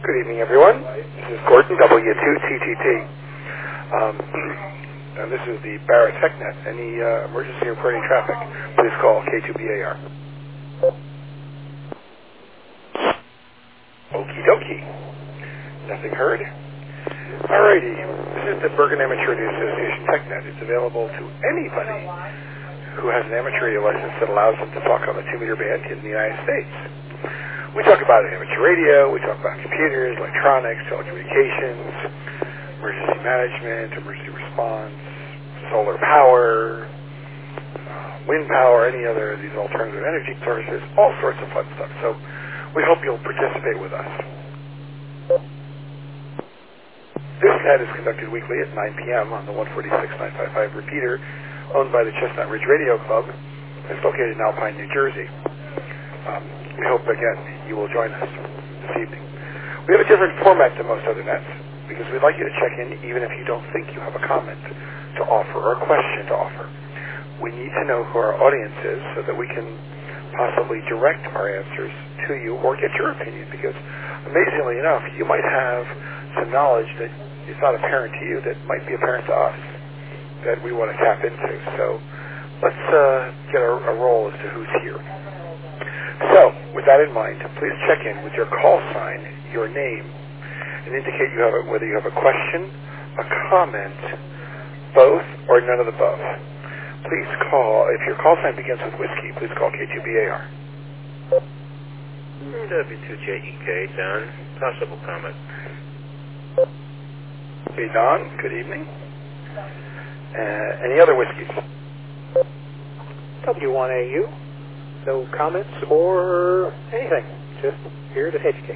Good evening, everyone. This is Gordon, W2TTT. And this is the Barrett TechNet. Any emergency reporting traffic, please call K2BAR. Okie dokie. Nothing heard? Alrighty. This is the Bergen Amateur Radio Association TechNet. It's available to anybody who has an amateur radio license that allows them to talk on the 2-meter band in the United States. We talk about amateur radio, we talk about computers, electronics, telecommunications, emergency management, emergency response, solar power, wind power, any other of these alternative energy sources, all sorts of fun stuff. So we hope you'll participate with us. This net is conducted weekly at 9 p.m. on the 146.955 repeater owned by the Chestnut Ridge Radio Club. It's located in Alpine, New Jersey. We hope, again, you will join us this evening. We have a different format than most other nets because we'd like you to check in even if you don't think you have a comment to offer or a question to offer. We need to know who our audience is so that we can possibly direct our answers to you or get your opinion because, amazingly enough, you might have some knowledge that is not apparent to you that might be apparent to us that we want to tap into. So let's get a roll as to who's here. So, with that in mind, please check in with your call sign, your name, and indicate whether you have a question, a comment, both, or none of the above. Please call, if your call sign begins with whiskey, please call K2BAR. W2JEK, Don. Possible comment. Hey, Don. Good evening. Any other whiskeys? W1AU. No comments or anything. Just here to educate.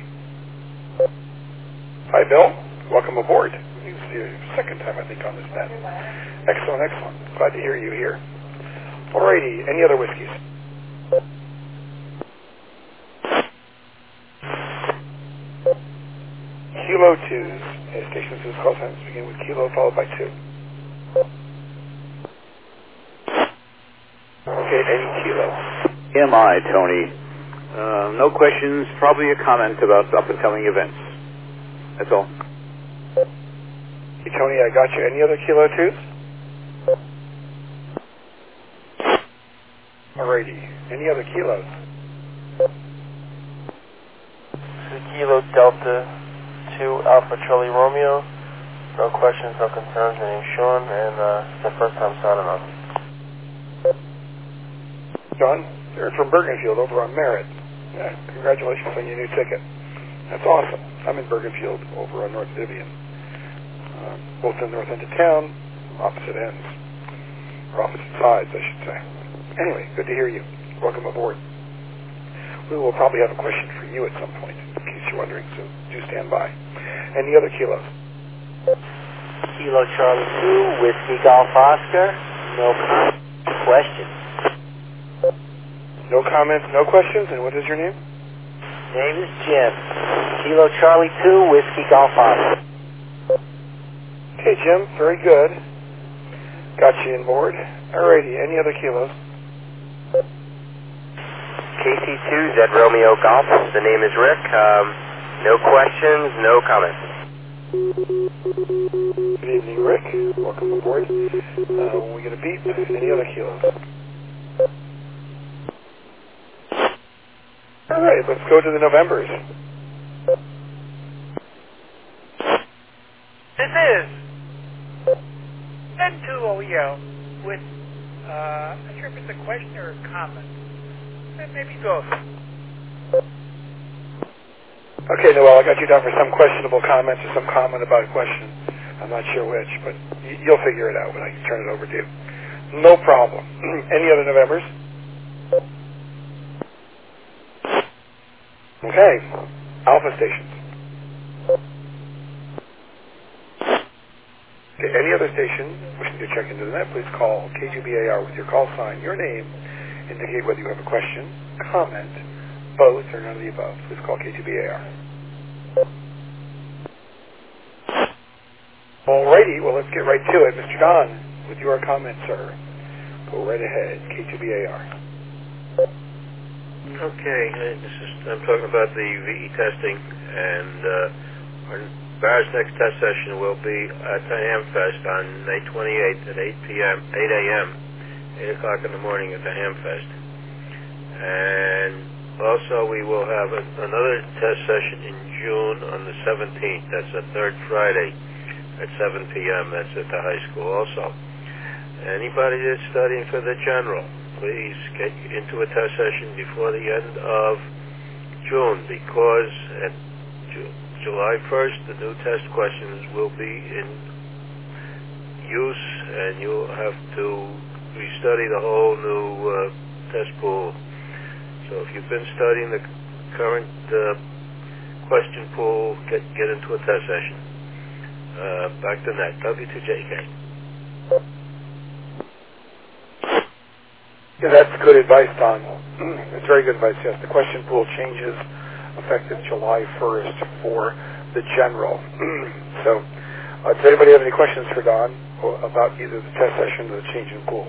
Hi, Bill. Welcome aboard. It's your second time, I think, on this net. Excellent, excellent. Glad to hear you here. Alrighty. Any other whiskeys? Kilo 2s. Stations whose call signs begin with Kilo followed by 2. Okay, any Kilo. MI, Tony. No questions, probably a comment about up-and-coming events. That's all. Hey, Tony, I got you. Any other Kilo 2s? Alrighty. Any other Kilos? Kilo Delta 2 Alpha Charlie Romeo. No questions, no concerns. My name's Sean, and it's the first time signing on. John, you're from Bergenfield over on Merritt. Yeah, congratulations on your new ticket. That's awesome. I'm in Bergenfield over on North Vivian. Both in the north end of town, opposite ends. Or opposite sides, I should say. Anyway, good to hear you. Welcome aboard. We will probably have a question for you at some point, in case you're wondering, so do stand by. Any other Kilos? Kilo Charlie 2, Whiskey Golf Oscar. No questions. No comments, no questions, and what is your name? Name is Jim. Kilo Charlie 2, Whiskey Golf Oscar. Okay, Jim, very good. Got you on board. Alrighty, any other Kilos? KC2, Zed Romeo Golf. The name is Rick. No questions, no comments. Good evening, Rick. Welcome aboard. When we get a beep, any other Kilos? All right, let's go to the Novembers. This is N2OEL with, I'm not sure if it's a question or a comment. Maybe both. Okay, Noel, I got you down for some questionable comments or some comment about a question. I'm not sure which, but you'll figure it out when I turn it over to you. No problem. Any other Novembers? Okay. Alpha stations. Okay, any other station wishing to check into the net, please call K2BAR with your call sign, your name, indicate whether you have a question, comment, both, or none of the above. Please call K2BAR. Alrighty, well, let's get right to it. Mr. Don, with your comment, sir. Go right ahead, K2BAR. Okay, I'm talking about the VE testing, and our Barra's next test session will be at the Hamfest on May 28th at 8 a.m., 8 o'clock in the morning at the Hamfest. And also we will have another test session in June on the 17th. That's the third Friday at 7 p.m. That's at the high school also. Anybody that's studying for the general, please get into a test session before the end of June, because at July 1st the new test questions will be in use, and you'll have to restudy the whole new test pool. So if you've been studying the current question pool, get into a test session. Back to that. W2JK. Yeah, that's good advice, Don. It's very good advice, yes. The question pool changes effective July 1st for the general. So, does anybody have any questions for Don about either the test session or the change in pools?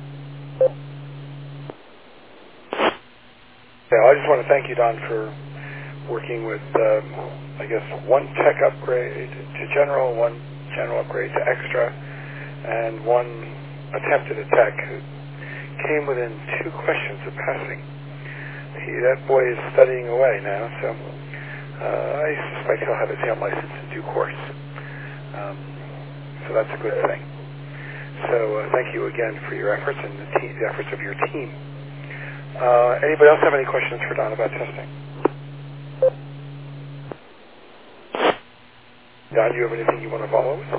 Yeah, I just want to thank you, Don, for working with, one tech upgrade to general, one general upgrade to extra, and one attempt at a tech who came within 2 questions of passing. That boy is studying away now, so I suspect he'll have his ham license in due course. So that's a good thing. So thank you again for your efforts and the efforts of your team. Anybody else have any questions for Don about testing? Don, do you have anything you want to follow with?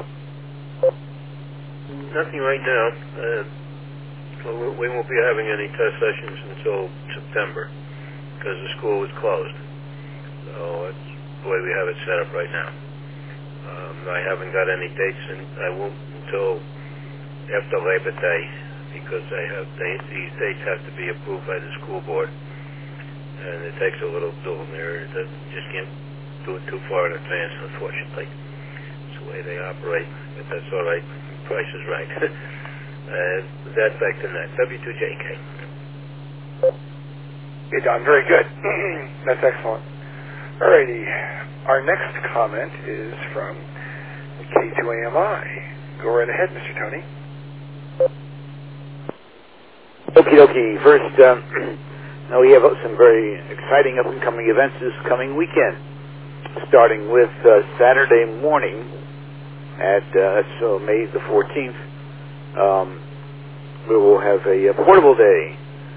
Nothing right now. We won't be having any test sessions until September because the school was closed. So that's the way we have it set up right now. I haven't got any dates, and I won't until after Labor Day because these dates have to be approved by the school board, and it takes a little doing there. Just can't do it too far in advance, unfortunately. It's the way they operate, but that's all right. Price is right. That's back to that. W2JK. Okay, Don, very good. That's excellent. Alrighty. Our next comment is from K2AMI. Go right ahead, Mr. Tony. Okie dokie. First, now we have some very exciting up-and-coming events this coming weekend, starting with Saturday morning at May the 14th. We will have a portable day.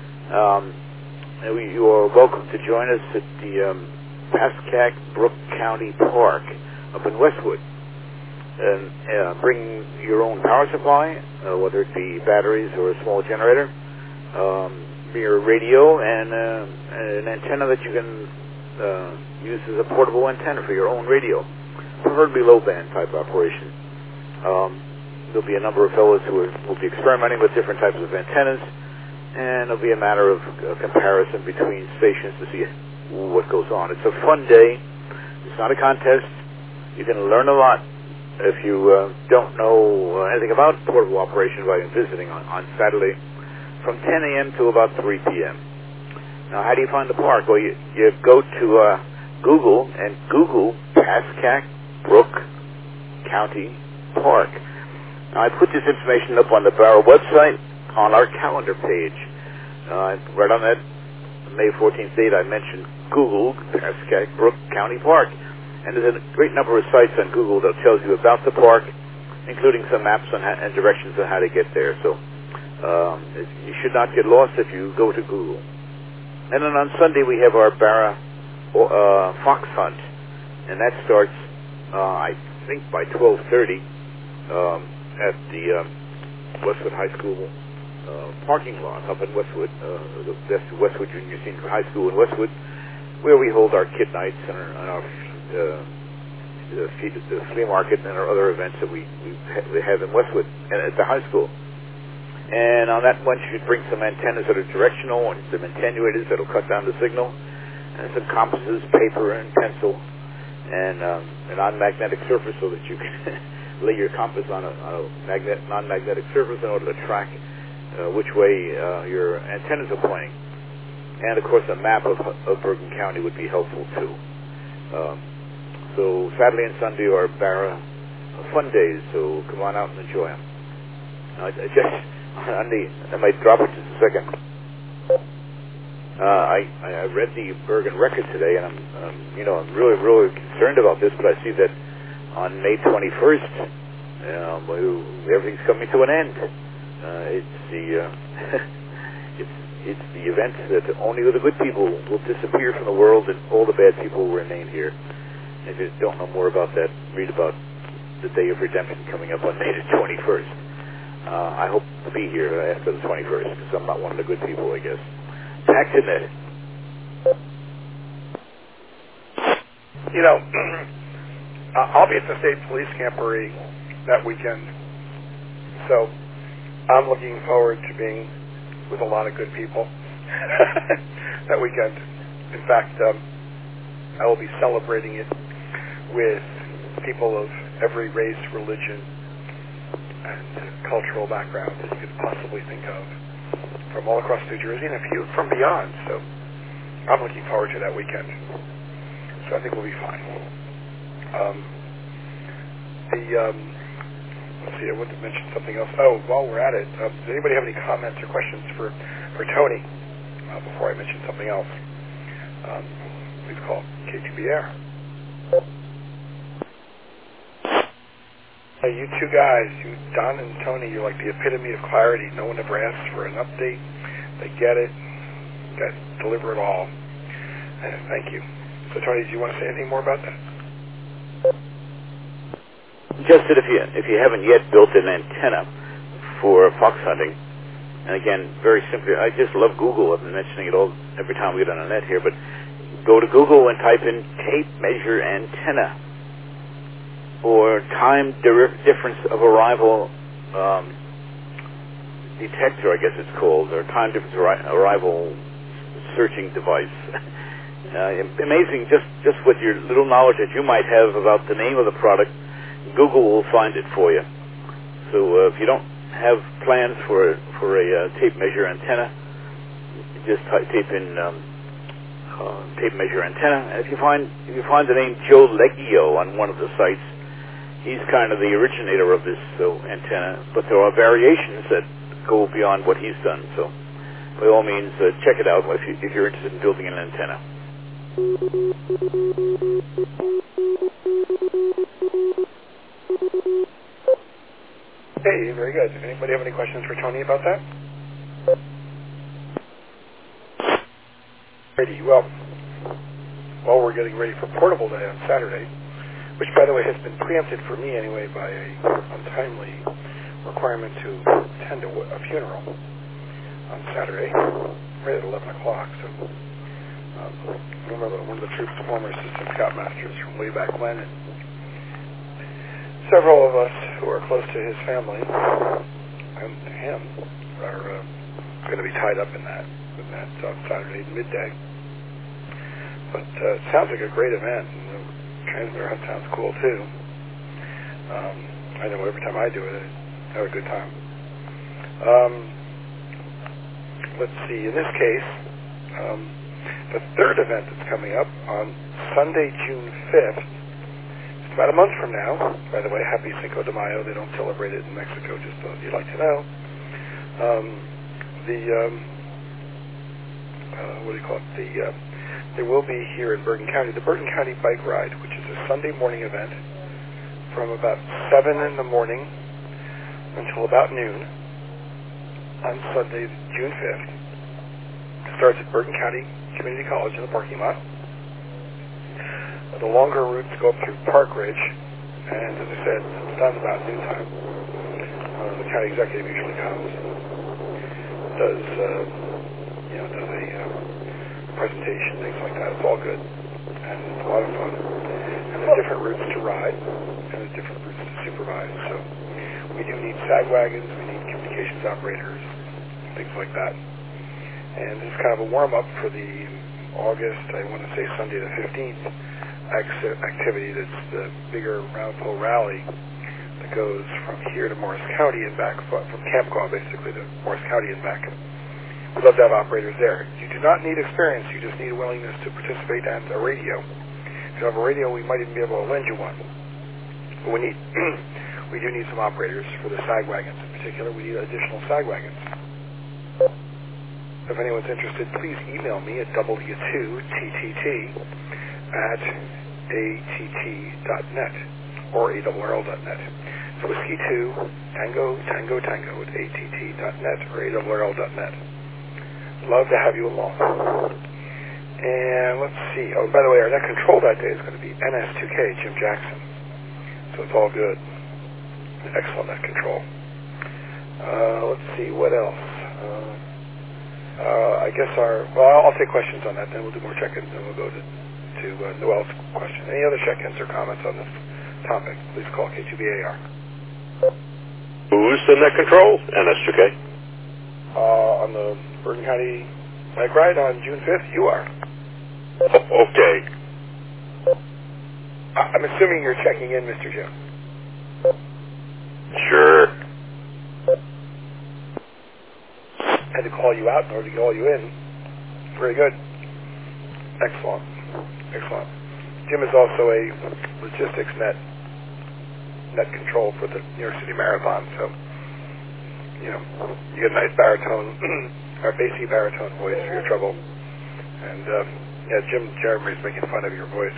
You are welcome to join us at the Pascack Brook County Park up in Westwood. And bring your own power supply, whether it be batteries or a small generator, your radio, and an antenna that you can use as a portable antenna for your own radio, preferably low-band type operation. There'll be a number of fellows who will be experimenting with different types of antennas, and it'll be a matter of comparison between stations to see what goes on. It's a fun day. It's not a contest. You can learn a lot if you don't know anything about portable operation by visiting on Saturday from 10 a.m. to about 3 p.m. Now, how do you find the park? Well, you go to Google and Google Pascack Brook County Park. Now, I put this information up on the Barra website on our calendar page. Right on that May 14th date, I mentioned Google Pascack Brook County Park. And there's a great number of sites on Google that tells you about the park, including some maps and directions on how to get there. So you should not get lost if you go to Google. And then on Sunday, we have our Barra Fox Hunt. And that starts, I think, by 12:30. At the Westwood High School parking lot up in Westwood. That's Westwood Junior Senior High School in Westwood, where we hold our kid nights and our the flea market and our other events that we have in Westwood and at the high school. And on that one, you should bring some antennas that are directional and some attenuators that will cut down the signal, and some compasses, paper and pencil, and a non-magnetic surface so that you can lay your compass on a non-magnetic surface in order to track which way your antennas are pointing. And, of course, a map of Bergen County would be helpful, too. So Saturday and Sunday are Barra fun days, so come on out and enjoy them. I might drop it just a second. I read the Bergen record today, and I'm really concerned about this, but I see that on May 21st, everything's coming to an end. It's the event that only the good people will disappear from the world, and all the bad people will remain here. If you don't know more about that, read about the Day of Redemption coming up on May the 21st. I hope to be here after the 21st, because I'm not one of the good people, I guess. Back to Ned. I'll be at the State Police Camporee that weekend, so I'm looking forward to being with a lot of good people that weekend. In fact, I will be celebrating it with people of every race, religion, and cultural background that you could possibly think of from all across New Jersey and a few from beyond. So I'm looking forward to that weekend. So I think we'll be fine. Let's see, I wanted to mention something else. Oh, while we're at it, does anybody have any comments or questions for Tony before I mention something else? Please call K2BR. Hey, you two guys, you Don and Tony, you're like the epitome of clarity. No one ever asks for an update. They get it. You guys deliver it all. And thank you. So, Tony, do you want to say anything more about that? Just that if you haven't yet built an antenna for fox hunting, and again, very simply, I just love Google. I've been mentioning it every time we get on the net here, but go to Google and type in tape measure antenna, or time difference of arrival detector, I guess it's called, or time difference arrival searching device. Amazing, just with your little knowledge that you might have about the name of the product, Google will find it for you. So if you don't have plans for a tape measure antenna, just type in tape measure antenna. And if you find the name Joe Leggio on one of the sites, he's kind of the originator of this antenna. But there are variations that go beyond what he's done. So by all means, check it out if you're interested in building an antenna. Hey, very good. Does anybody have any questions for Tony about that? Ready. Well, while we're getting ready for Portable Day on Saturday, which, by the way, has been preempted for me anyway by an untimely requirement to attend a funeral on Saturday, right at 11 o'clock. So I remember one of the troops' former assistant scoutmasters from way back when, and several of us who are close to his family and him are going to be tied up in that on Saturday midday. But it sounds like a great event, and the transmitter hunt sounds cool too. I know every time I do it, I have a good time. Let's see, in this case, the third event that's coming up on Sunday, June 5th, it's about a month from now. By the way, happy Cinco de Mayo. They don't celebrate it in Mexico, just so you'd like to know. There will be here in Bergen County, the Bergen County Bike Ride, which is a Sunday morning event from about 7 in the morning until about noon on Sunday, June 5th. It starts at Bergen County Community College in the parking lot. The longer routes go up through Park Ridge, and as I said, it's done about noontime. The county executive usually comes and does a presentation, things like that. It's all good, and it's a lot of fun. And there's different routes to ride, and there's different routes to supervise. So we do need sag wagons, we need communications operators, things like that. And this is kind of a warm-up for the August, I want to say Sunday the 15th, activity that's the bigger round pole rally that goes from here to Morris County and back, from Camp Caw basically to Morris County and back, We'd love to have operators there. You do not need experience. You just need a willingness to participate and a radio. If you have a radio, we might even be able to lend you one. But we do need some operators for the sag wagons in particular. We need additional sag wagons. If anyone's interested, please email me at w2ttt@att.net or ARRL.net. So Whiskey 2, Tango, Tango, Tango at att.net or ARRL.net. Love to have you along. And let's see. Oh, by the way, our net control that day is going to be NS2K, Jim Jackson. So it's all good. Excellent net control. Let's see, what else? I guess I'll take questions on that, then we'll do more check-ins, then we'll go to Noel's question. Any other check-ins or comments on this topic? Please call K2BAR. Who's the net control? NS2K? On the Bergen County bike ride on June 5th, you are. Okay. I'm assuming you're checking in, Mr. Jim. Sure. Had to call you out in order to call you in. Very good. Excellent. Excellent. Jim is also a logistics net control for the New York City Marathon, so you get a nice baritone or bassy baritone voice for your trouble. And Jim Jeremy's making fun of your voice.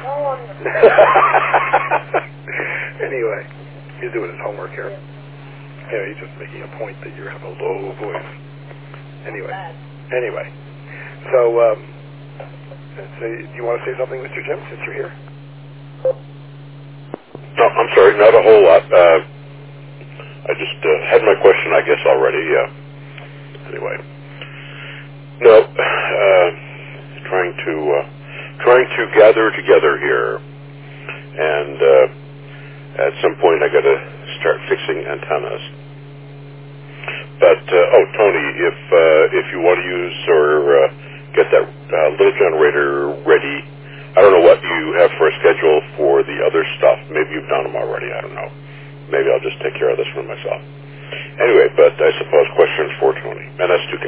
Anyway, he's doing his homework here. He's just making a point that you have a low voice. Anyway, so do you want to say something, Mr. Jim, since you're here? No, I'm sorry, not a whole lot. I just had my question, I guess, already. Anyway, no, trying to gather together here, and at some point I got to start fixing antennas. But Tony, if you want to use or get that little generator ready, I don't know what you have for a schedule for the other stuff. Maybe you've done them already. I don't know. Maybe I'll just take care of this one myself. Anyway, but I suppose questions for Tony. NS2K.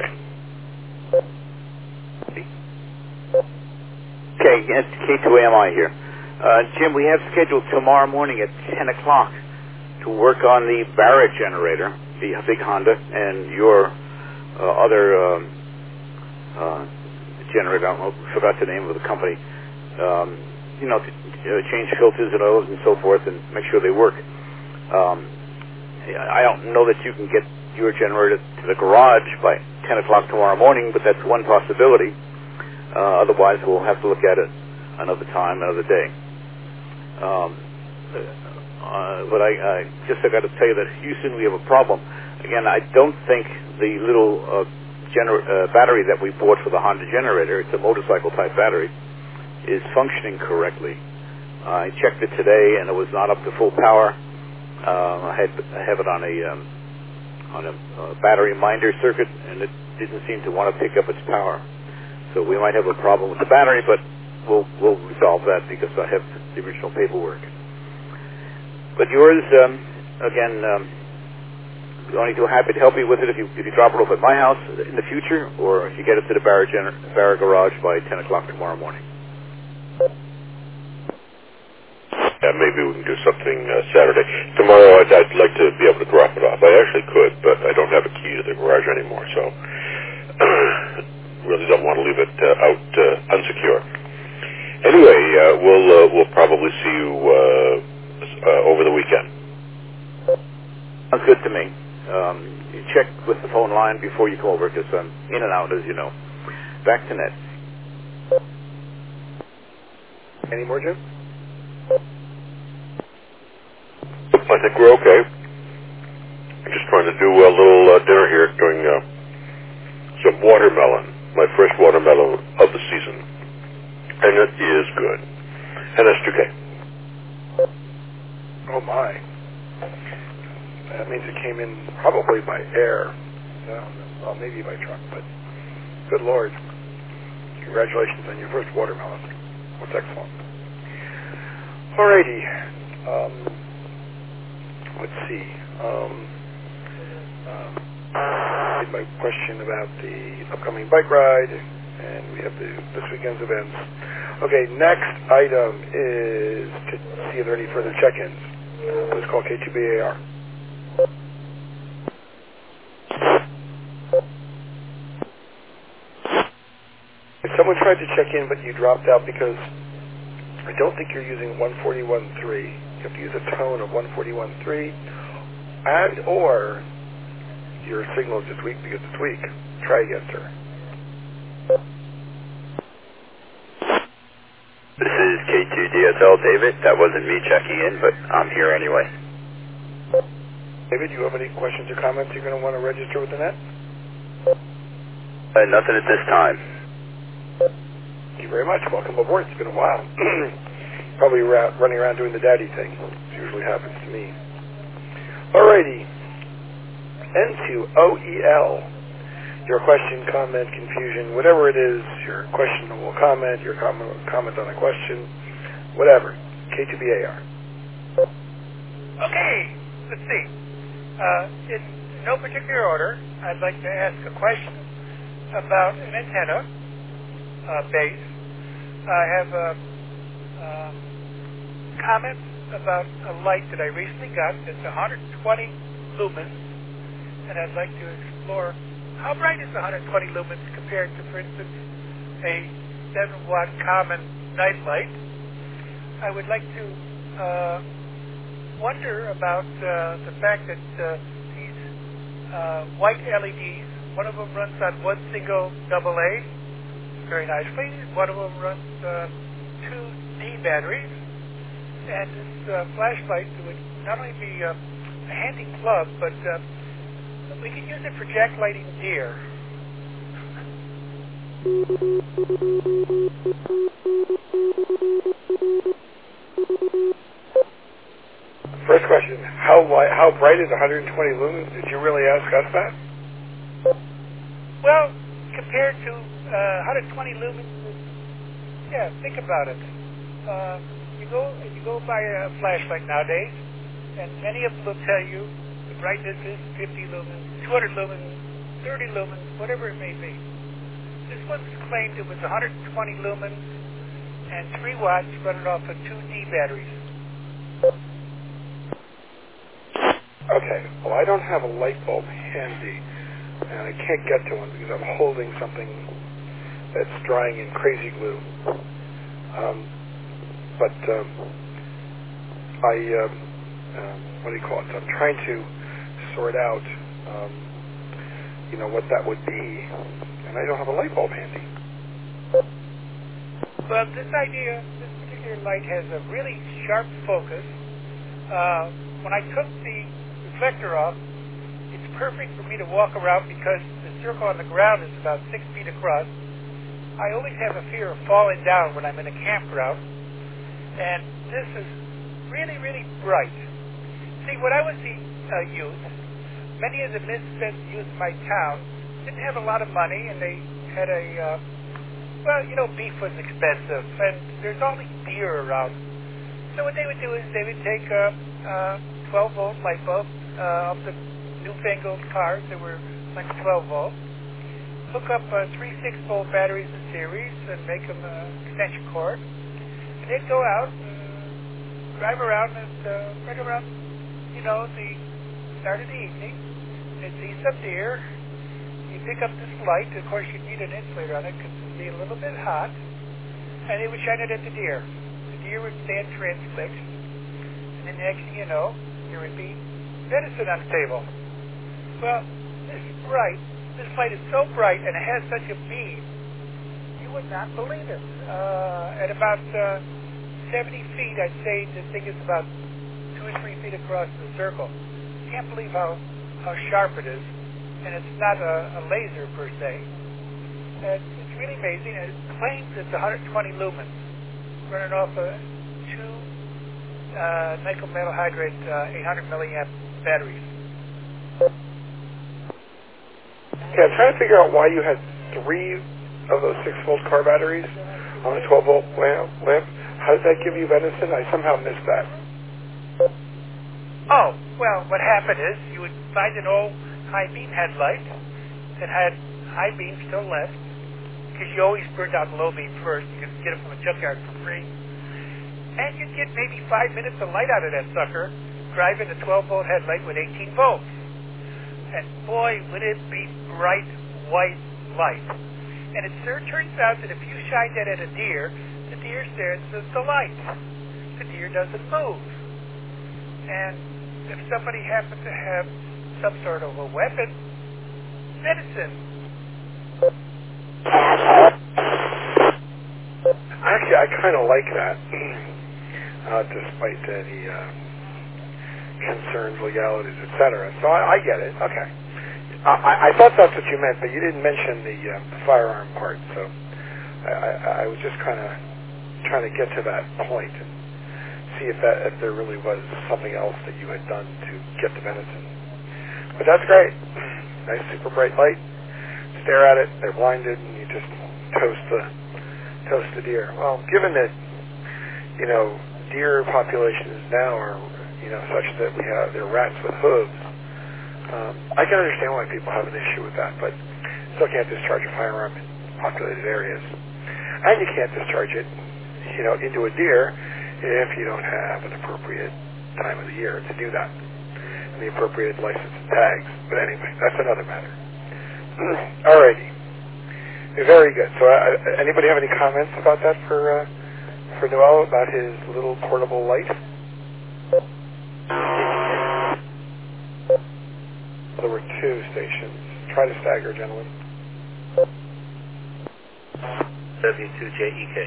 Okay, it's K2AMI here. Jim, we have scheduled tomorrow morning at 10 o'clock to work on the Barrett generator, the big Honda, and your other generator. I forgot the name of the company. To change filters and oils and so forth and make sure they work. I don't know that you can get your generator to the garage by 10 o'clock tomorrow morning, but that's one possibility. Otherwise, we'll have to look at it another time, another day. But I got to tell you that Houston, we have a problem. Again, I don't think the little battery that we bought for the Honda generator, it's a motorcycle-type battery, is functioning correctly. I checked it today, and it was not up to full power. I have it on a battery minder circuit, and it didn't seem to want to pick up its power. So we might have a problem with the battery, but we'll resolve that because I have the original paperwork. But yours, again, only too happy to help you with it if you drop it off at my house in the future, or if you get it to the Barrett garage by 10 o'clock tomorrow morning. Yeah, maybe we can do something Saturday. Tomorrow I'd like to be able to drop it off. I actually could, but I don't have a key to the garage anymore, so really don't want to leave it out unsecure. Anyway, we'll probably see you over the weekend. Sounds good to me. You check with the phone line before you come over, because I'm in and out, as you know. Back to net. Any more, Jim? I think we're okay. I'm just trying to do a little dinner here, doing some watermelon, my first watermelon of the season. And it is good. NS2K. Oh my. That means it came in probably by air. Well, maybe by truck, but good Lord. Congratulations on your first watermelon. That's excellent. Alrighty. Let's see. answered my question about the upcoming bike ride, and we have this weekend's events. Okay, next item is to see if there are any further check-ins. Please call K2BAR. If someone tried to check in but you dropped out because I don't think you're using 141.3, you have to use a tone of 141.3, and or your signal is just weak because it's weak. Try again, sir. This is K2DSL, David. That wasn't me checking in, but I'm here anyway. David, do you have any questions or comments you're going to want to register with the net? Nothing at this time. Thank you very much. Welcome aboard. It's been a while. Probably running around doing the daddy thing. It usually happens to me. Alrighty. N2OEL. Your question, comment, confusion, whatever it is, your questionable comment, your comment on a question, whatever. K2BAR. Okay, let's see. In no particular order, I'd like to ask a question about an antenna base. I have a comment about a light that I recently got that's 120 lumens, and I'd like to explore how bright is 120 lumens compared to, for instance, a 7-watt common night light. I would like to wonder about the fact that these white LEDs, one of them runs on one single AA very nicely, one of them runs 2 D batteries, and this flashlight would not only be a handy plug, but we could use it for jacklighting deer. First question, how bright is 120 lumens? Did you really ask us that? Well, compared to 120 lumens, yeah, think about it. You go buy a flashlight nowadays, and many of them will tell you the brightness is 50 lumens, 200 lumens, 30 lumens, whatever it may be. This one's claimed it was 120 lumens and 3 watts running off of 2 D batteries. Okay, well, I don't have a light bulb handy, and I can't get to one because I'm holding something that's drying in crazy glue. What do you call it? I'm trying to sort out, what that would be, and I don't have a light bulb handy. Well, this particular light has a really sharp focus. When I took the reflector off, it's perfect for me to walk around because the circle on the ground is about 6 feet across. I always have a fear of falling down when I'm in a campground, and this is really, really bright. See, when I was a youth, many of the misfit youth in my town didn't have a lot of money, and they had beef was expensive, and there's all these deer around. So what they would do is they would take a 12-volt light bulb off the newfangled cars that were like 12 volts, hook up 3 6-volt batteries in series and make them an extension cord, and they'd go out and drive around and right around, the start of the evening. They'd see some deer. You pick up this light. Of course, you'd need an insulator on it because it'd be a little bit hot, and they would shine it at the deer. The deer would stand transfixed, and then the next thing you know, there would be venison on the table. Well, this light is so bright, and it has such a beam, you would not believe it. At about 70 feet, I'd say the thing is about 2 or 3 feet across the circle. Can't believe how sharp it is, and it's not a laser per se. And it's really amazing, and it claims it's 120 lumens, running off of 2 nickel metal hydride 800 milliamp batteries. Okay, I'm trying to figure out why you had 3 of those 6-volt car batteries on a 12-volt lamp. How did that give you venison? I somehow missed that. Oh, well, what happened is you would find an old high beam headlight, that had high beams still left, because you always burned out the low beam first. You could get them from a junkyard for free. And you'd get maybe 5 minutes of light out of that sucker, driving a 12-volt headlight with 18 volts. And boy, would it be bright white light. And it turns out that if you shine that at a deer, the deer stares at the light. The deer doesn't move. And if somebody happens to have some sort of a weapon, medicine. Actually, I kind of like that, despite any concerns, legalities, etc. So I get it. Okay. I thought that's what you meant, but you didn't mention the firearm part. So I was just kind of trying to get to that point and see if there really was something else that you had done to get the medicine. But that's great. Nice super bright light. Stare at it. They're blinded, and you just toast the deer. Well, given that deer populations now are such that they're rats with hooves, I can understand why people have an issue with that, but still can't discharge a firearm in populated areas, and you can't discharge it into a deer if you don't have an appropriate time of the year to do that, and the appropriate license and tags. But anyway, that's another matter. Alrighty. Very good. So anybody have any comments about that for Noel, about his little portable light? There were 2 stations. Try to stagger, gentlemen. W2JEK.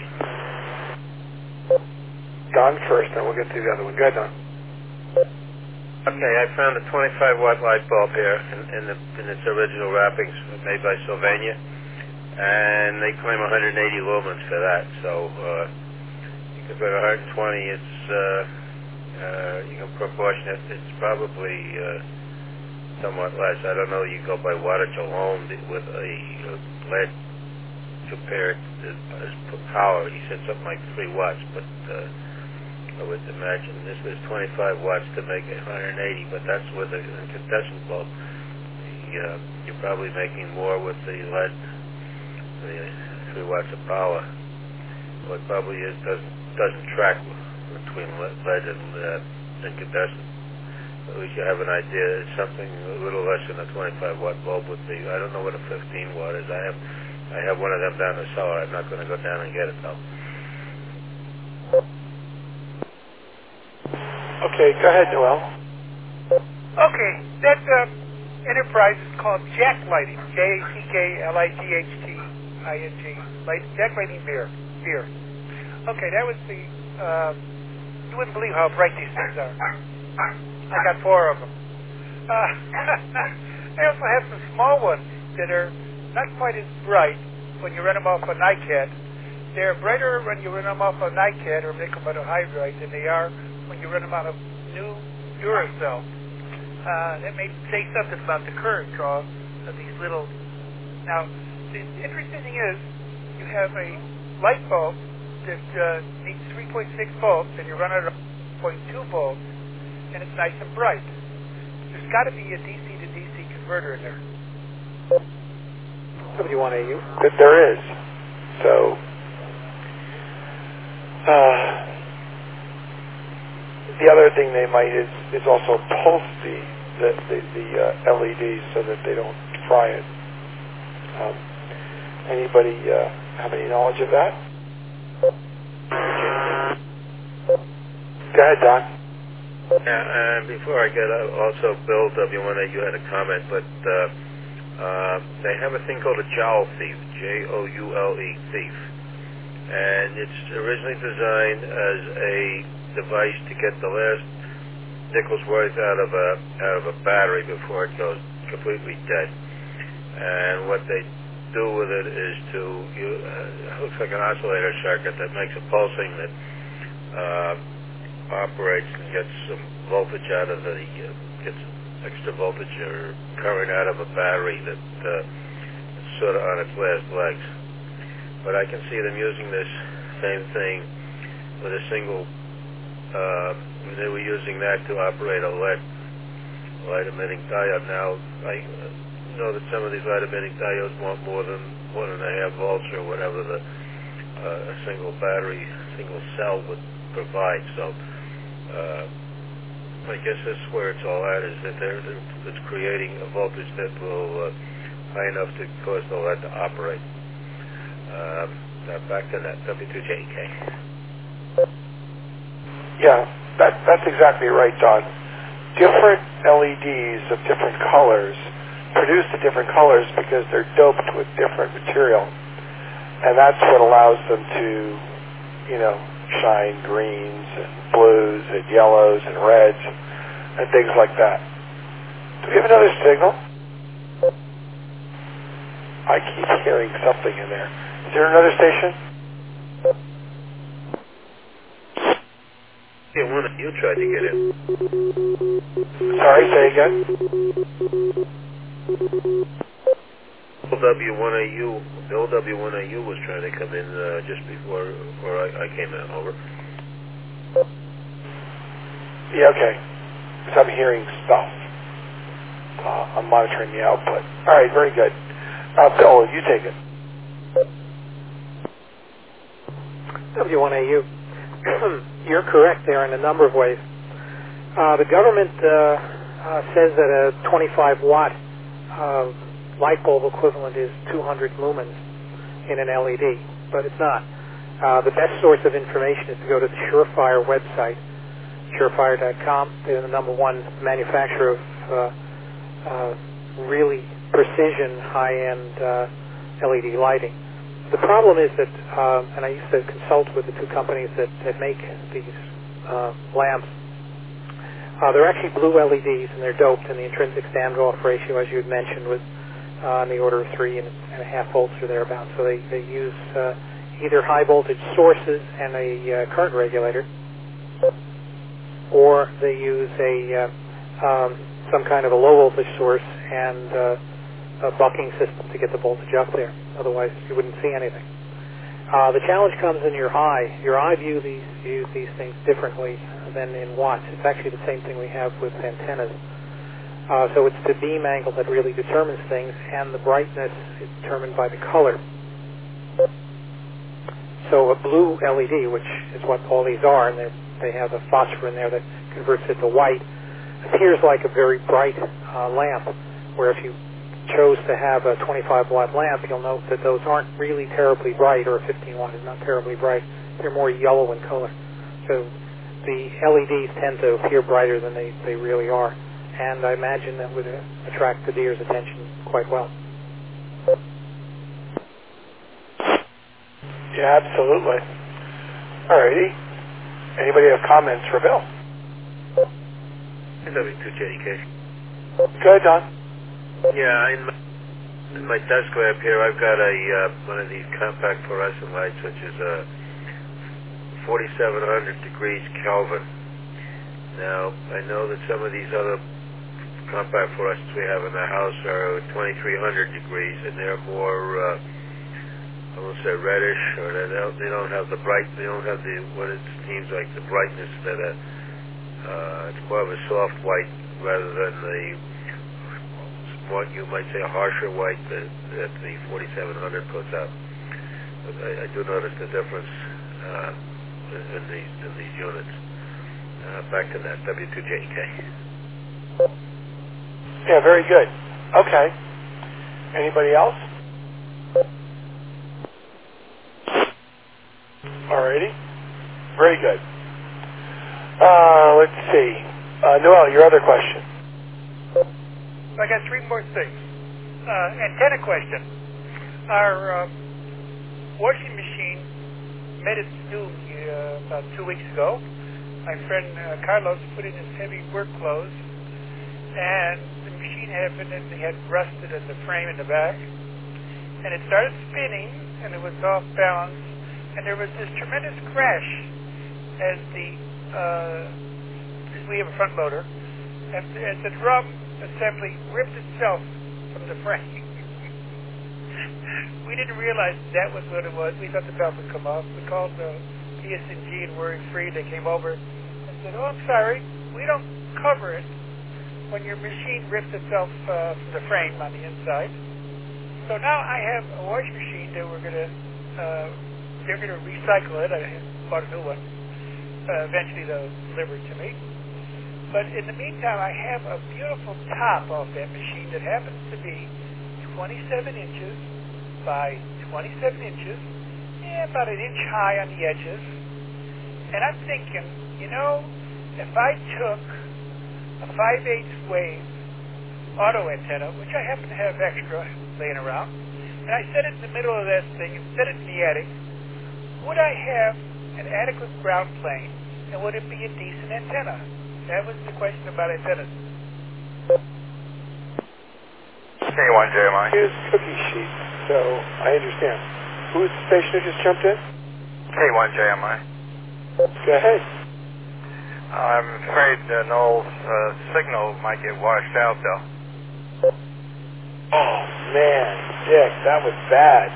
Don first, then we'll get to the other one. Go ahead, Don. Okay, I found a 25-watt light bulb here in its original wrappings made by Sylvania, and they claim 180 lumens for that. So you can put 120. It's you can proportion it. It's probably somewhat less. I don't know. You go by wattage alone with a lead compared as power. He said something like 3 watts, but I would imagine this is 25 watts to make it 180, but that's with a incandescent bulb. You're probably making more with the lead, the 3 watts of power. What probably doesn't track between lead and incandescent. At least you have an idea. It's something a little less than a 25 watt bulb would be. I don't know what a 15 watt is. I have one of them down the cellar. I'm not going to go down and get it though. Okay, go ahead, Noel. Okay, that enterprise is called Jack Lighting. JACKLIGHTING. Jack Lighting beer. Okay, that was the. You wouldn't believe how bright these things are. I got 4 of them. I also have some small ones that are not quite as bright when you run them off a NiCad. They're brighter when you run them off a NiCad or nickel metal hydride than they are when you run them out of new Duracell. That may say something about the current draw of these little. Now, the interesting thing is, you have a light bulb that needs 3.6 volts, and you run it at 0.2 volts, and it's nice and bright. There's got to be a DC to DC converter in there. 71AU? There is. So, the other thing they might is also pulse the LEDs so that they don't fry it. Anybody have any knowledge of that? Go ahead, Don. Yeah, before I get also Bill W1A, you had a comment, but they have a thing called a joule thief, Joule thief, and it's originally designed as a device to get the last nickel's worth out of a battery before it goes completely dead. And what they do with it is it looks like an oscillator circuit that makes a pulsing that operates and gets some voltage out of gets extra voltage or current out of a battery that is sort of on its last legs. But I can see them using this same thing with a single. They were using that to operate a lead emitting diode. Now, know that some of these light emitting diodes want more than 1.5 volts or whatever a single battery, single cell would provide. So I guess that's where it's all at, is that it's creating a voltage that will high enough to cause the lead to operate. Back to that, W2JK. Yeah, that's exactly right, Don. Different LEDs of different colors produce the different colors because they're doped with different material. And that's what allows them to, shine greens and blues and yellows and reds and things like that. Do we have another signal? I keep hearing something in there. Is there another station? Yeah, one of you tried to get in. Sorry, say again? Bill W1AU was trying to come in just before I came in. Over. Yeah, okay. Because I'm hearing stuff. I'm monitoring the output. All right, very good. Bill, you take it. W1AU. You're correct there in a number of ways. The government says that a 25-watt light bulb equivalent is 200 lumens in an LED, but it's not. The best source of information is to go to the Surefire website, surefire.com. They're the #1 manufacturer of really precision, high-end LED lighting. The problem is that, and I used to consult with the two companies that make these lamps, they're actually blue LEDs, and they're doped, and the intrinsic standoff ratio, as you had mentioned, was on the order of 3.5 volts or thereabouts. So they use either high voltage sources and a current regulator, or they use some kind of a low voltage source and a bucking system to get the voltage up there. Otherwise, you wouldn't see anything. The challenge comes in your eye. Your eye views these things differently than in watts. It's actually the same thing we have with antennas. So it's the beam angle that really determines things, and the brightness is determined by the color. So a blue LED, which is what all these are, and they have a phosphor in there that converts it to white, appears like a very bright lamp, where if you chose to have a 25-watt lamp, you'll note that those aren't really terribly bright, or a 15-watt is not terribly bright. They're more yellow in color. So the LEDs tend to appear brighter than they really are, and I imagine that would attract the deer's attention quite well. Yeah, absolutely. All righty. Anybody have comments for Bill? W2JK. Go ahead, Don. Yeah, in my desk lab here, I've got one of these compact fluorescent lights, which is 4,700 degrees Kelvin. Now, I know that some of these other compact fluorescents we have in the house are 2,300 degrees, and they're more, I won't say reddish, or they don't have the what it seems like the brightness that it's more of a soft white rather than what you might say a harsher white that the 4700 puts out. But I do notice the difference in these units. Back to that, W2JK. Yeah, very good. Okay. Anybody else? Alrighty. Very good. Let's see. Noel, your other question. I got three more things. Antenna question. Our washing machine met its doom about 2 weeks ago. My friend Carlos put in his heavy work clothes, and the machine had rusted in the frame in the back, and it started spinning, and it was off balance, and there was this tremendous crash as we have a front loader, as the drum assembly ripped itself from the frame. We didn't realize that was what it was. We thought the belt would come off. We called the PS&G and Worry Free. They came over and said, "Oh, I'm sorry, we don't cover it, when your machine rips itself from the frame on the inside. So now I have a washing machine that they're going to recycle it. I bought a new one. Eventually they'll deliver it to me. But in the meantime, I have a beautiful top off that machine that happens to be 27 inches by 27 inches, and about an inch high on the edges. And I'm thinking, if I took a 5/8 wave auto antenna, which I happen to have extra laying around, and I set it in the middle of that thing and set it in the attic, would I have an adequate ground plane, and would it be a decent antenna? That was the question about antennas. K1 Jeremiah. Here's cookie sheet, so I understand. Who is the station who just jumped in? K1 Jeremiah. Go ahead. I'm afraid Noel's signal might get washed out, though. Oh, man, Dick, that was bad.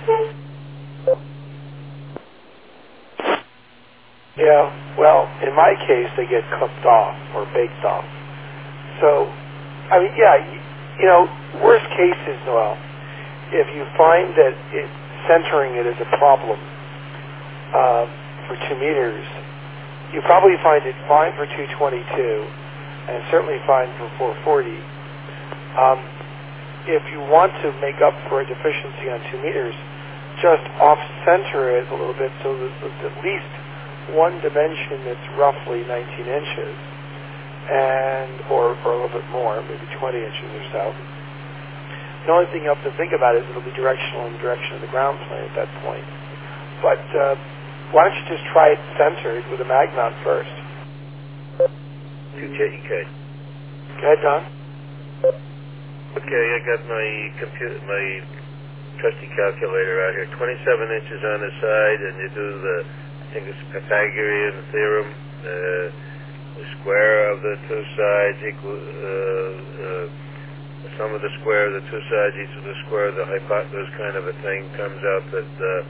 Yeah, well, in my case, they get cooked off or baked off. So, I mean, worst case is, Noel, if you find that centering it is a problem for 2 meters, you probably find it fine for 222 and certainly fine for 440. If you want to make up for a deficiency on 2 meters, just off-center it a little bit so that at least one dimension that's roughly 19 inches, or a little bit more, maybe 20 inches or so. The only thing you have to think about is it'll be directional in the direction of the ground plane at that point. But why don't you just try it centered with a mag mount first? 2JK. Go ahead, Don. Okay, I got my trusty calculator out here. 27 inches on the side, and you do I think it's Pythagorean theorem. The square of the two sides equal the sum of the square of the two sides equals the square of the hypotenuse, kind of a thing. Comes out that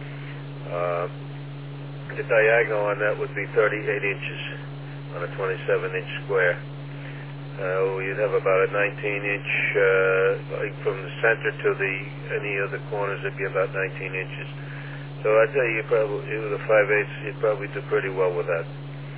the diagonal on that would be 38 inches on a 27-inch square. You'd have about a 19-inch, like from the center to any of the corners, it'd be about 19 inches. So I'd say with a 5/8, you'd probably do pretty well with that.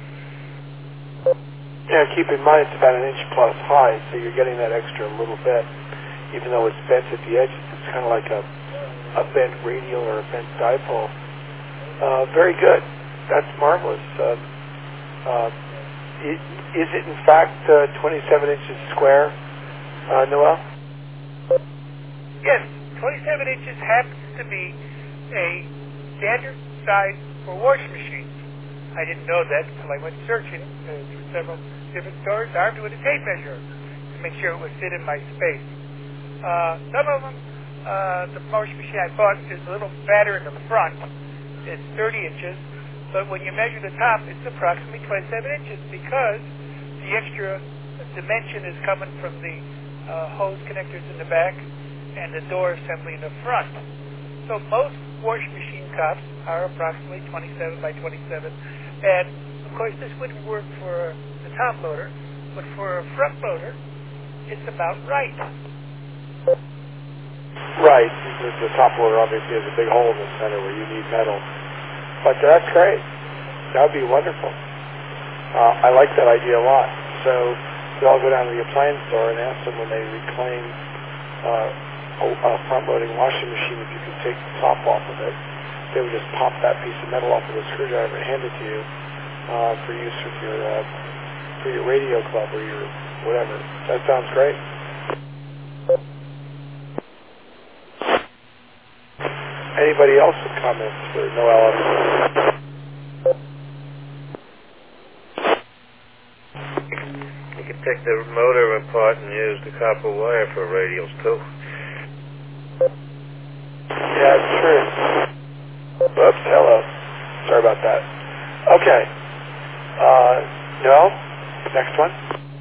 Yeah, keep in mind it's about an inch plus high, so you're getting that extra little bit. Even though it's bent at the edges, it's kind of like a bent radial or a bent dipole. Very good. That's marvelous. Is it in fact 27 inches square, Noel? Yes, 27 inches happens to be a standard size for washing machines. I didn't know that until I went searching through several different stores, armed with a tape measure to make sure it would fit in my space. Some of them, the washing machine I bought is a little fatter in the front. It's 30 inches, but when you measure the top, it's approximately 27 inches because the extra dimension is coming from the hose connectors in the back and the door assembly in the front. So most washing machine tops are approximately 27 by 27. And, of course, this wouldn't work for the top loader, but for a front loader, it's about right. Right. The top loader obviously has a big hole in the center where you need metal. But that's great. That would be wonderful. I like that idea a lot. So I'll go down to the appliance store and ask them when they reclaim a front-loading washing machine if you can take the top off of it. They would just pop that piece of metal off with a screwdriver and hand it to you for use with your radio club or your whatever. That sounds great. Anybody else with comments for Noel? You can take the motor apart and use the copper wire for radials too. Yeah, it's true. Whoops, hello. Sorry about that. Okay. No? Next one.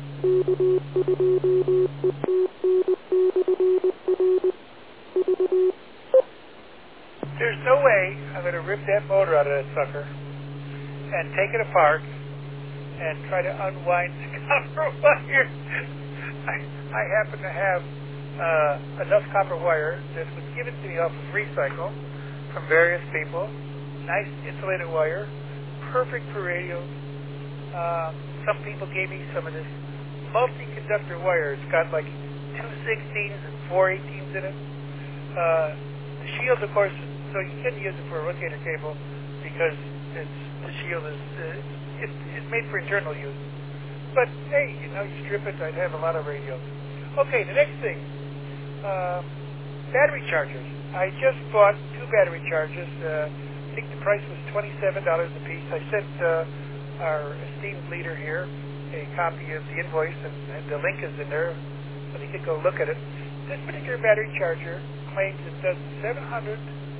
There's no way I'm going to rip that motor out of that sucker and take it apart and try to unwind the copper wire I happen to have enough copper wire that was given to me off of Recycle from various people. Nice insulated wire, perfect for radios. Some people gave me some of this multi-conductor wire. It's got like 2 16s and 4 18s in it. The shield, of course, so you can use it for a rotator cable because the shield is it's made for internal use. But hey, you strip it, I'd have a lot of radios. Okay, the next thing, battery chargers. I just bought 2 battery chargers. I think the price was $27 a piece. I sent our esteemed leader here a copy of the invoice, and the link is in there, so he could go look at it. This particular battery charger claims it does 700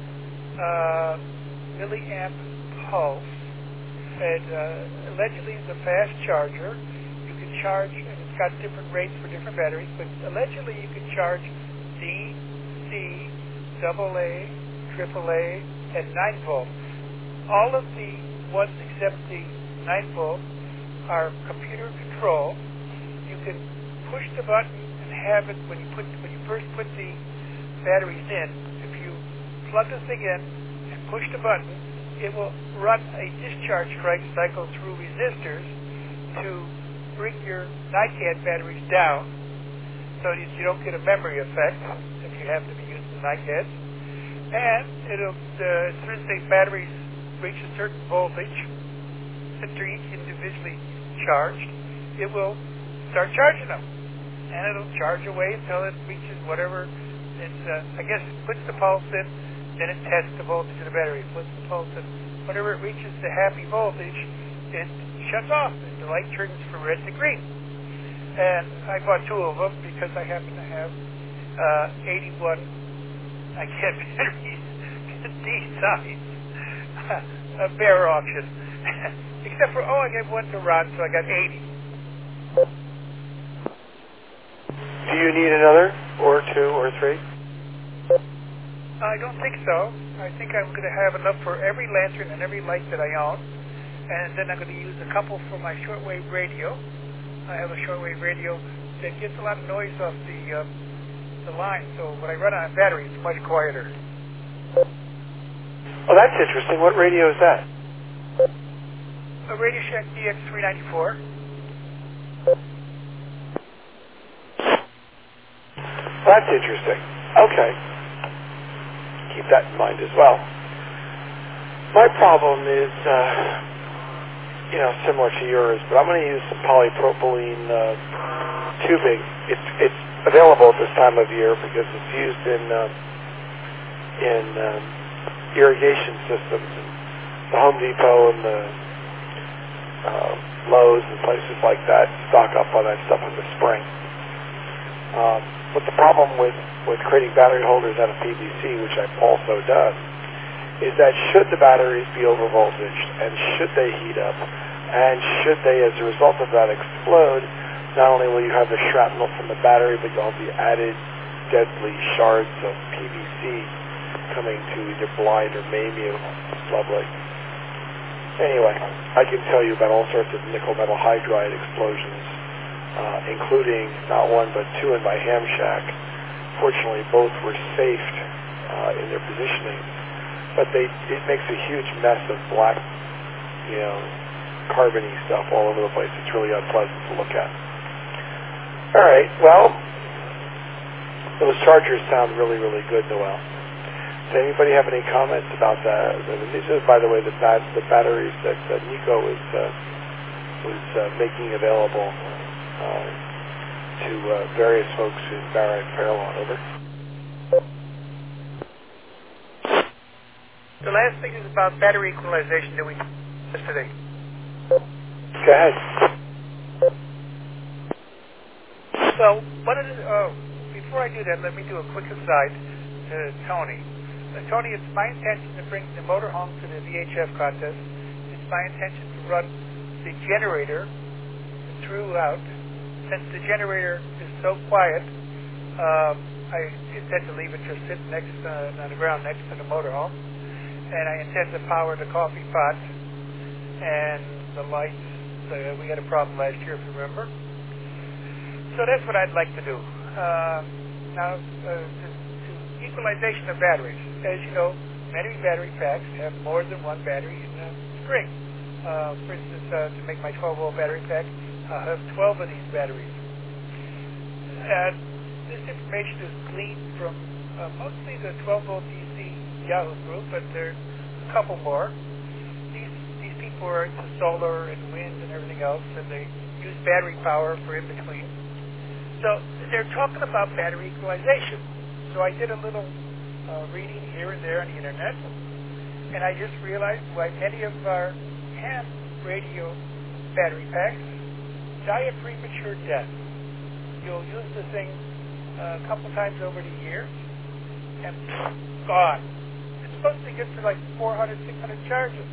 milliamp pulse. It allegedly is a fast charger. You can charge, and it's got different rates for different batteries, but allegedly you can charge D, C, AA, AAA, and 9 volt. All of the ones except the 9 volt are computer control. You can push the button and have it when you first put the batteries in. If you plug the thing in and push the button, it will run a discharge strike cycle through resistors to bring your NiCad batteries down, so you don't get a memory effect if you happen to be using the NiCads. And it'll, as soon as the batteries reach a certain voltage, that they're each individually charged, it will start charging them. And it'll charge away until it reaches whatever it's, I guess it puts the pulse in, then it tests the voltage of the battery, puts the pulse in. Whenever it reaches the happy voltage, it shuts off, and the light turns from red to green. And I bought 2 of them because I happen to have 81 NiCad batteries these size. A bare auction. Except for, I gave one to Ron, so I got 80. Do you need another, or 2, or 3? I don't think so. I think I'm going to have enough for every lantern and every light that I own. And then I'm going to use a couple for my shortwave radio. I have a shortwave radio that gets a lot of noise off the line, so when I run on battery, it's much quieter. Oh, that's interesting. What radio is that? A Radio Shack DX394. Well, that's interesting. Okay. Keep that in mind as well. My problem is, similar to yours, but I'm going to use some polypropylene tubing. It's available at this time of year because it's used in irrigation systems. The Home Depot and the Lowe's and places like that stock up on that stuff in the spring. But the problem with creating battery holders out of PVC, which I've also done, is that should the batteries be over voltaged, and should they heat up, and should they, as a result of that, explode, not only will you have the shrapnel from the battery, but you'll have the added deadly shards of PVC coming to either blind or maim you. It's lovely. Anyway, I can tell you about all sorts of nickel metal hydride explosions, including not 1 but 2 in my ham shack. Fortunately, both were safed in their positioning, but it makes a huge mess of black, carbony stuff all over the place. It's really unpleasant to look at. All right, well, those chargers sound really, really good, Noel. Does anybody have any comments about that? These are, by the way, the batteries that Nico was making available to various folks in Barra and Fairlawn. Over. The last thing is about battery equalization that we discussed today. Go ahead. Well, before I do that, let me do a quick aside to Tony. Tony, it's my intention to bring the motorhome to the VHF contest. It's my intention to run the generator throughout. Since the generator is so quiet, I intend to leave it just sitting on the ground next to the motorhome. And I intend to power the coffee pot and the lights. We had a problem last year, if you remember. So that's what I'd like to do. Now, to equalization of batteries. As you know, many battery packs have more than one battery in the string. For instance, to make my 12-volt battery pack, I have 12 of these batteries. And this information is gleaned from mostly the 12-volt DC Yahoo group, but there's a couple more. These people are into solar and wind and everything else, and they use battery power for in-between. So they're talking about battery equalization. So I did a little reading here and there on the internet, and I just realized why many of our ham radio battery packs die a premature death. You'll use the thing a couple times over the year, and gone. It's supposed to be good for like 400, 600 charges.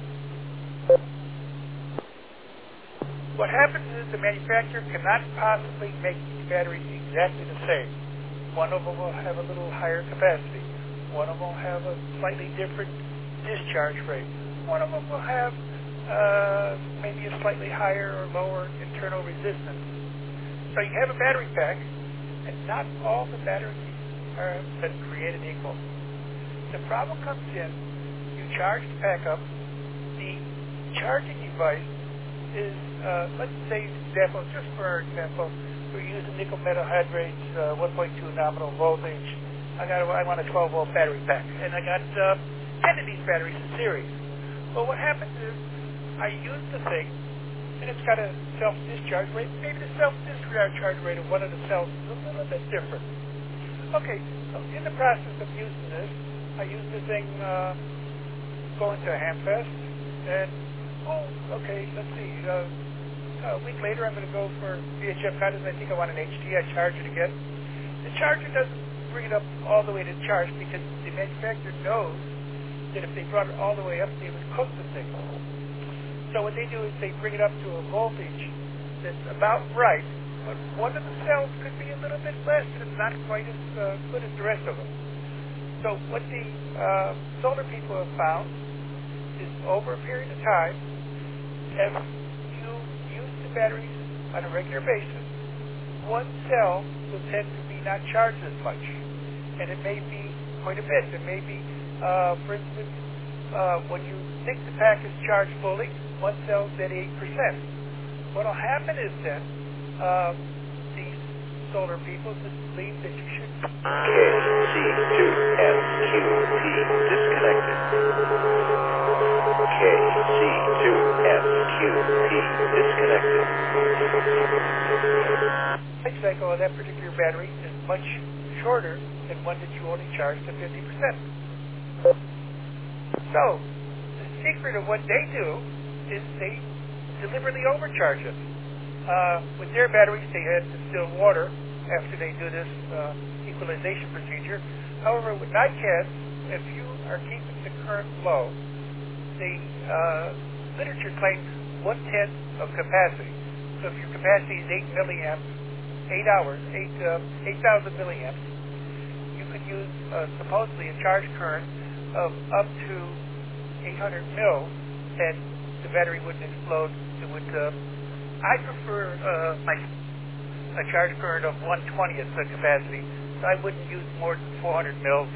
What happens is the manufacturer cannot possibly make these batteries exactly the same. One of them will have a little higher capacity. One of them will have a slightly different discharge rate. One of them will have maybe a slightly higher or lower internal resistance. So you have a battery pack, and not all the batteries are created equal. The problem comes in, you charge the pack up, the charging device is, let's say, just for our example, we're using nickel metal hydrate, 1.2 nominal voltage. I want a 12-volt battery pack, and I got 10 of these batteries in series. Well, what happens is I use the thing, and it's got a self-discharge rate. Maybe the self-discharge rate of one of the cells is a little bit different. Okay, so in the process of using this, I use the thing going to Hamfest, and okay, let's see. A week later, I'm going to go for VHF guidance. I think I want an HT. I charge it again. The charger doesn't bring it up all the way to charge because the manufacturer knows that if they brought it all the way up, they would cook the thing. So what they do is they bring it up to a voltage that's about right, but one of the cells could be a little bit less, and it's not quite as good as the rest of them. So what the solar people have found is over a period of time, if you use the batteries on a regular basis, one cell will tend to be not charged as much. And it may be quite a bit. It may be, for instance, when you think the pack is charged fully, one cell's at 8%. What will happen is then, these solar people just believe that you should... KC2MQP disconnected. KC2MQP disconnected. Life cycle of that particular battery is much shorter than one that you only charge to 50%. So, the secret of what they do is they deliberately overcharge it. With their batteries, they had distilled water after they do this equalization procedure. However, with NiCads, if you are keeping the current low, the literature claims 1/10 of capacity. So if your capacity is 8 milliamps, 8 hours, 8,000 milliamps, you could use supposedly a charge current of up to 800 mil, and the battery wouldn't explode. It would. I prefer a charge current of 1/20th the capacity, so I wouldn't use more than 400 mils.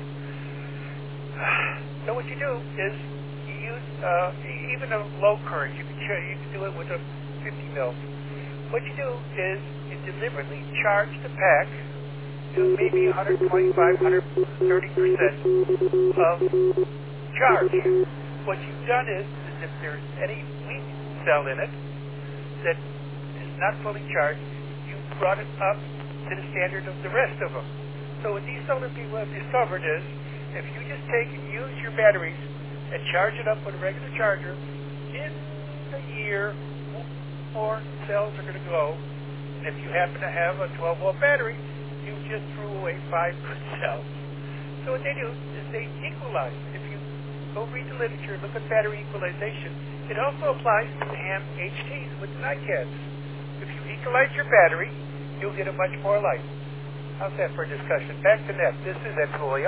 So what you do is you use even a low current. You can do it with a 50 mils. What you do is you deliberately charge the pack to maybe 125, 130% of charge. What you've done is if there's any weak cell in it that is not fully charged, you brought it up to the standard of the rest of them. So what these solar people have discovered is if you just take and use your batteries and charge it up with a regular charger, in a year, more cells are going to go. And if you happen to have a 12-volt battery, you just threw away 5 good cells. So what they do is they equalize. If you go read the literature, look at battery equalization, it also applies to the ham HTs with the NiCads. If you equalize your battery, you'll get a much more life. How's that for a discussion? Back to Ned. This is Ed Fulia.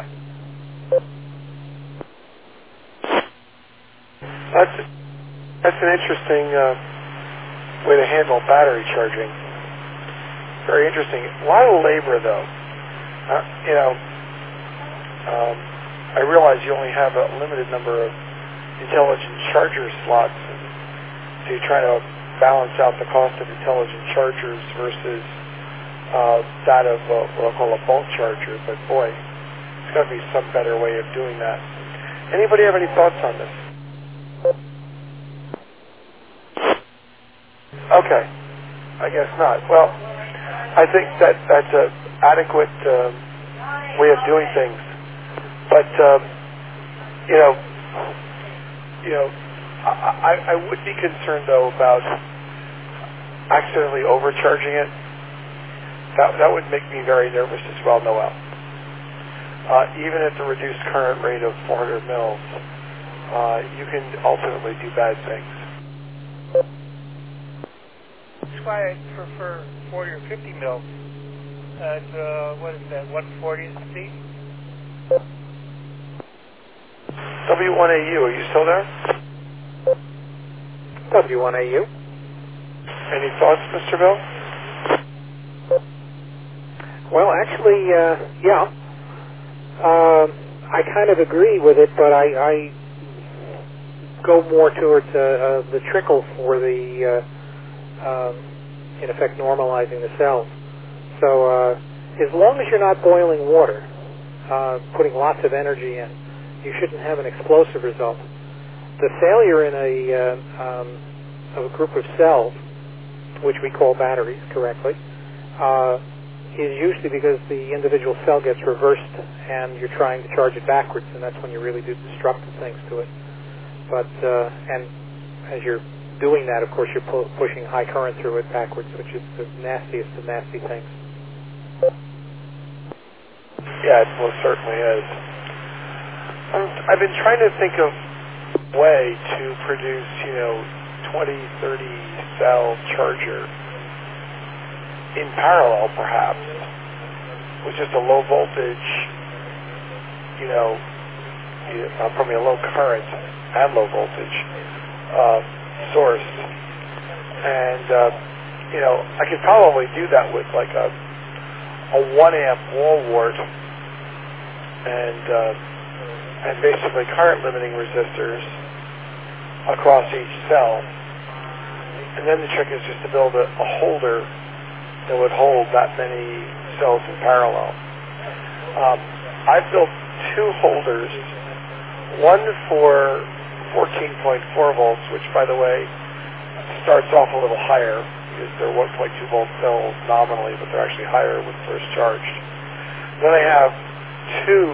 That's an interesting way to handle battery charging. very interesting. A lot of labor, though. I realize you only have a limited number of intelligent charger slots, so you're trying to balance out the cost of intelligent chargers versus that of what I'll call a bulk charger. But boy, there's got to be some better way of doing that. Anybody have any thoughts on this? Okay, I guess not. Well, I think that's an adequate way of doing things. But I would be concerned though about accidentally overcharging it. That would make me very nervous as well, Noel. Even at the reduced current rate of 400 mils, you can ultimately do bad things. That's why I prefer 40 or 50 mil. What is that, 140 speed? W1AU, are you still there? W1AU. Any thoughts, Mr. Bill? Well, actually, yeah. I kind of agree with it, but I go more towards the trickle for the, in effect, normalizing the cells. So as long as you're not boiling water, putting lots of energy in, you shouldn't have an explosive result. The failure in of a group of cells, which we call batteries correctly, is usually because the individual cell gets reversed and you're trying to charge it backwards, and that's when you really do destructive things to it. But and as you're doing that, of course, you're pushing high current through it backwards, which is the nastiest of nasty things. Yeah, it most certainly is. I've been trying to think of a way to produce, 20, 30 cell charger in parallel, perhaps, with just a low voltage, probably a low current and low voltage source. And, I could probably do that with like a 1 amp wall wart and basically current limiting resistors across each cell. And then the trick is just to build a holder that would hold that many cells in parallel. I've built two holders, one for 14.4 volts, which, by the way, starts off a little higher because they're 1.2 volt cells nominally, but they're actually higher when first charged. Then I have two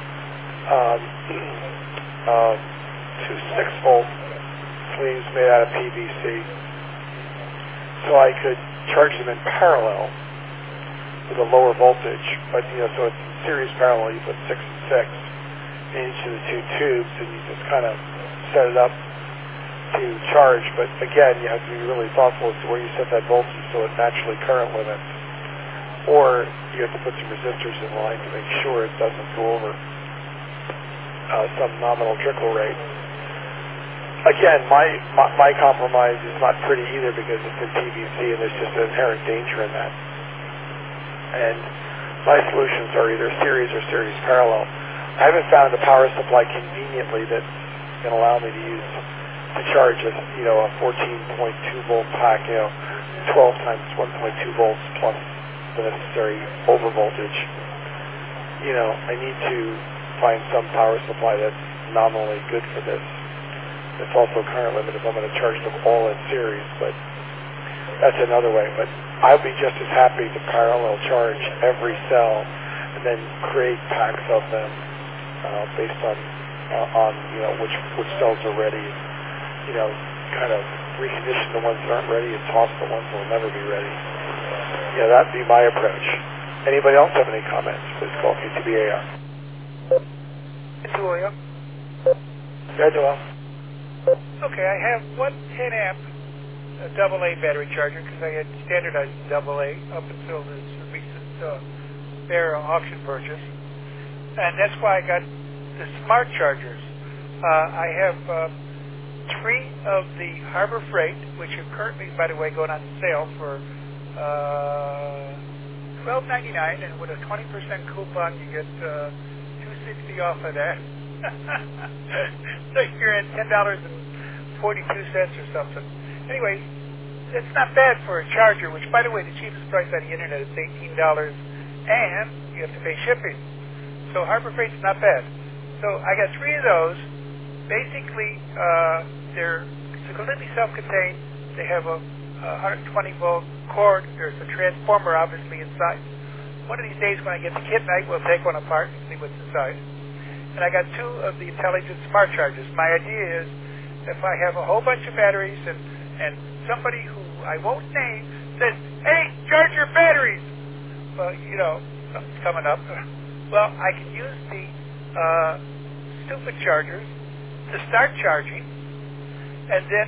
6-volt sleeves made out of PVC, so I could charge them in parallel with a lower voltage. But so it's series parallel. You put 6 and 6 in each of the two tubes, and you just kind of set it up to charge. But again, you have to be really thoughtful as to where you set that voltage so it naturally current limits, or you have to put some resistors in line to make sure it doesn't go over some nominal trickle rate. Again, my compromise is not pretty either because it's in PVC and there's just an inherent danger in that. And my solutions are either series or series parallel. I haven't found a power supply conveniently that's going to allow me to charge a 14.2 volt pack, 12 times 1.2 volts plus the necessary over voltage. I need to find some power supply that's nominally good for this. It's also current limited if I'm going to charge them all in series, but that's another way. But I'd be just as happy to parallel charge every cell and then create packs of them based on which cells are ready. Kind of recondition the ones that aren't ready and toss the ones that will never be ready. Yeah, that'd be my approach. Anybody else have any comments? Please call KTBAR. Joel. Yeah, Joel. Okay, I have one 10 amp AA battery charger because I had standardized AA up until this recent fair auction purchase, and that's why I got the smart chargers. I have 3 of the Harbor Freight, which are currently, by the way, going on sale for $12.99, and with a 20% coupon, you get $2.60 off of that. So you're at $10.42 or something. Anyway, it's not bad for a charger, which, by the way, the cheapest price on the internet is $18, and you have to pay shipping. So Harbor Freight's not bad. So I got 3 of those. Basically, they're completely self-contained. They have a 120-volt cord. There's a transformer, obviously, inside. One of these days when I get the kit night, we'll take one apart and see what's inside. And I got 2 of the intelligent smart chargers. My idea is, if I have a whole bunch of batteries and somebody who I won't name says, hey, charge your batteries, well, you know, something's coming up. Well, I can use the stupid chargers to start charging, and then,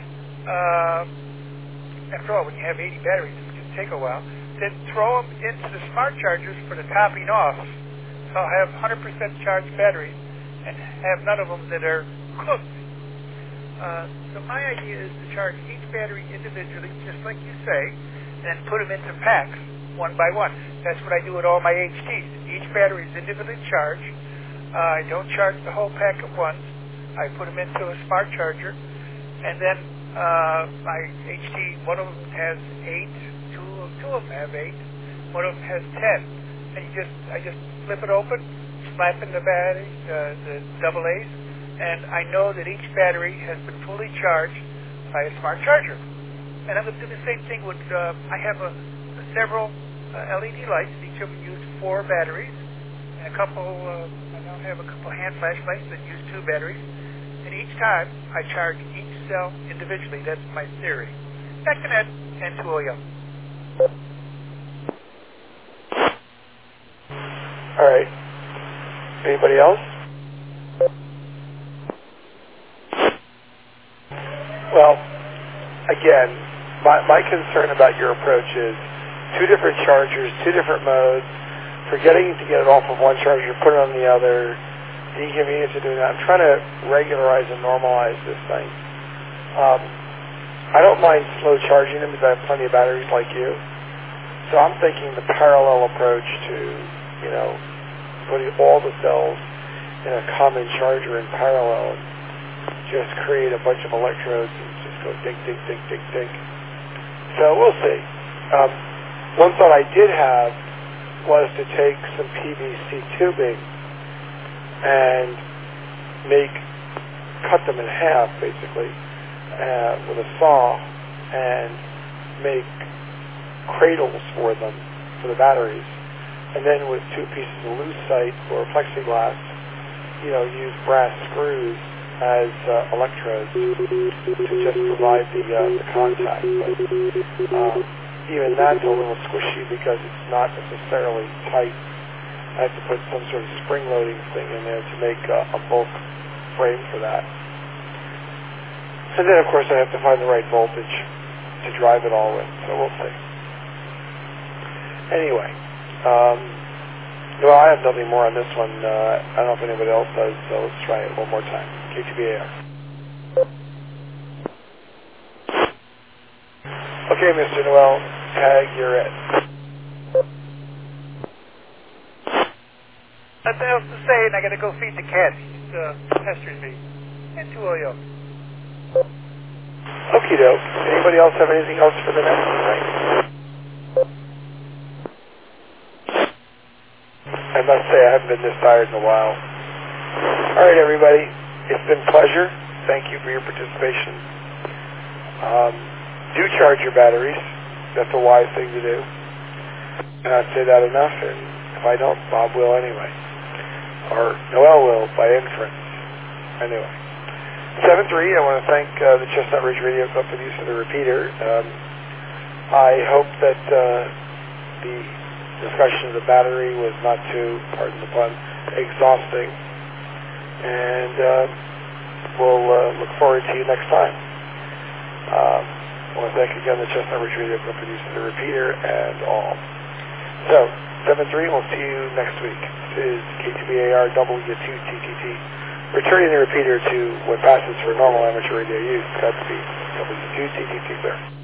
after all, when you have 80 batteries, it's going to take a while, then throw them into the smart chargers for the topping off. So I'll have 100% charged batteries and have none of them that are cooked. So my idea is to charge each battery individually, just like you say, and put them into packs, one by one. That's what I do with all my HTs. Each battery is individually charged. I don't charge the whole pack at once. I put them into a smart charger, and then my HT, one of them has 8, two of them have 8, one of them has 10. And I just flip it open, slap in the battery, the AA's, and I know that each battery has been fully charged by a smart charger. And I'm going to do the same thing with, I have several LED lights. Each of them use 4 batteries, and I now have a couple hand flashlights that use 2 batteries. And each time, I charge each cell individually. That's my theory. Back to Ned and to Oyo. All right. Anybody else? Well, again, my concern about your approach is 2 different chargers, 2 different modes, forgetting to get it off of one charger, put it on the other, the inconvenience of doing that. I'm trying to regularize and normalize this thing. I don't mind slow charging them because I have plenty of batteries like you. So I'm thinking the parallel approach to, you know, putting all the cells in a common charger in parallel, just create a bunch of electrodes and just go dig, dig, dig, dig, dig. So we'll see. One thought I did have was to take some PVC tubing and cut them in half, basically, with a saw, and make cradles for them, for the batteries. And then with 2 pieces of lucite or plexiglass, you know, use brass screws as electrodes to just provide the contact. But even that's a little squishy because it's not necessarily tight. I have to put some sort of spring-loading thing in there to make a bulk frame for that. And then, of course, I have to find the right voltage to drive it all with, so we'll see. Anyway, well, I have nothing more on this one. I don't know if anybody else does, so let's try it one more time. KTBAR. Okay, Mr. Noel, tag, you're it. Nothing else to say, and I got to go feed the cat. He's pestering me. And to Oyo. Okie doke. Anybody else have anything else for the next night? I must say I haven't been this tired in a while. All right, everybody. It's been a pleasure. Thank you for your participation. Do charge your batteries. That's a wise thing to do. And I'd say that enough, and if I don't, Bob will anyway. Or Noel will by inference. Anyway. 7-3, I want to thank the Chestnut Ridge Radio Club for the use of the repeater. I hope that the discussion of the battery was not too, pardon the pun, exhausting. And we'll look forward to you next time. I want to thank again the Chestnut Ridge Radio Club for the use of the repeater and all. So, 7-3, we'll see you next week. This is KTBAR W2TTT. Returning the repeater to what passes for normal amateur radio use. Godspeed. W2TTT clear.